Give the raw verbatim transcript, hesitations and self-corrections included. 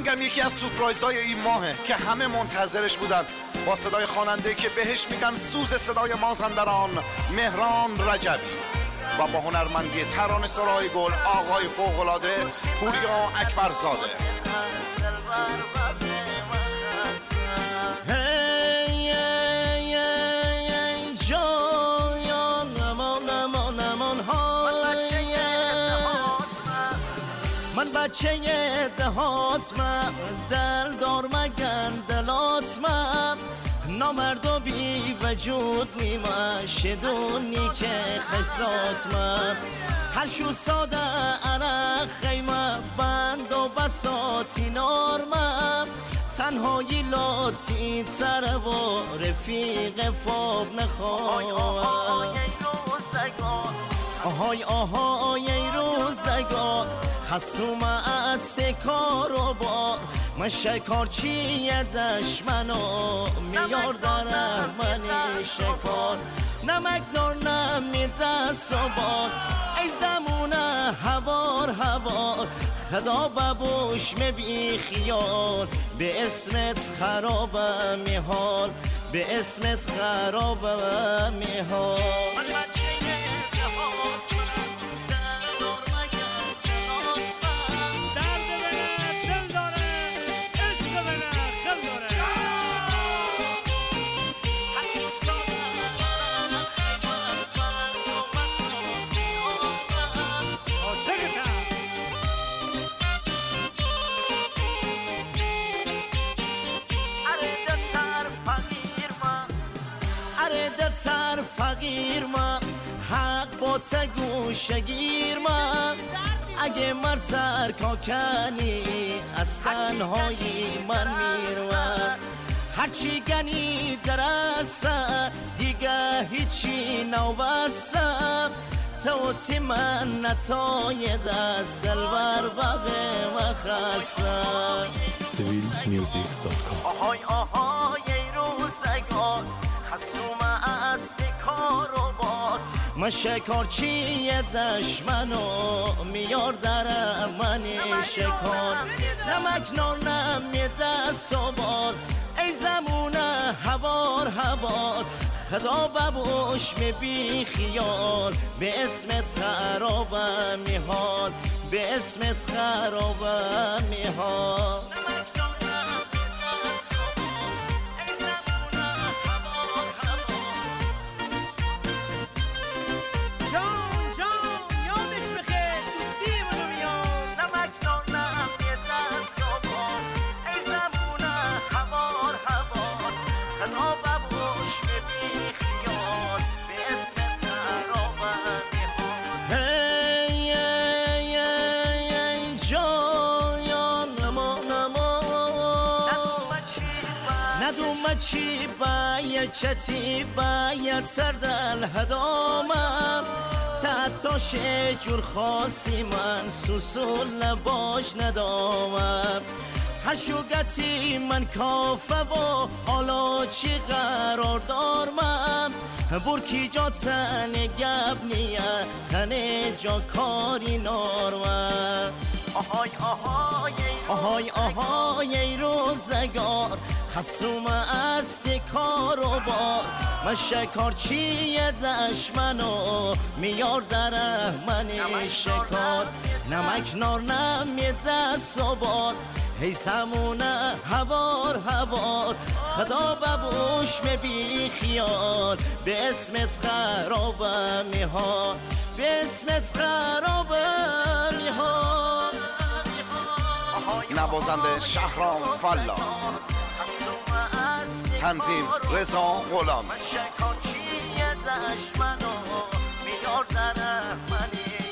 آهنگم یکی از سورپرایزهای این ماهه که همه منتظرش بودن، با صدای خواننده که بهش میگن سوز صدای مازندران، مهران رجبی، و با هنرمندی ترانه سرای گل آقای فوق‌العاده پوریا اکبرزاده. من بچه دهاتمم، دل دار مگن دلاتمم، نامرد و بی وجود نیمه شدونی که خشتاتمم، هر شو ساده عرق خیمه بند و بساتی نارمم، تنهایی لاتی تره و رفیق فاب نخواهم. آهای آهای ای روزگار خصوم است کار و بار، من شکارچی دشمنو میار در منی شکار، نمک نار نمی دست و بار، ای زمونه هوار هوار، خدا ببوش بی خیال، به اسمت خرابم میحال، به اسمت خرابم میحال. فقیر ما حق با تگو شگیر ما، اگه مرد سرکا کنی از تنهایی من میروم، هرچی گنی درسته دیگه هیچی نوبستم، توتی من نتای دست دلبر بقه و خستم. سیویل میوزیک دات کام. آهای آهای ای روزگار خصوم است کار و بار، من شکارچی دشمنو میار در منی شکار، نمک نار نمی دست و بار، ای زمونه هوار هوار، خدا ببوش می بی خیال، به اسمت خرابم میحال، به اسمت خرابم میحال. چی باید چتی باید سردل هدامم، تحتاش جور خاصی من سوسول نباش ندامم، هشوگتی من کافه و حالا چی قرار دارمم، برکی جا تن گب نیه تن جا کاری نارمم. آهای آهای آهای آهای ای روزگار خصوم است کار و بار، من شکارچی دشمنو میار در منی شکار، نمک نار نمی دست و بار، ای زمونه هوار هوار، خدا ببوش بی خیال، به اسمت خرابم میحال، به اسمت خرابم میحال. نوازنده شهرام فلا، تنظیم رضا غلامی. من شکارچی دشمنو میار در منی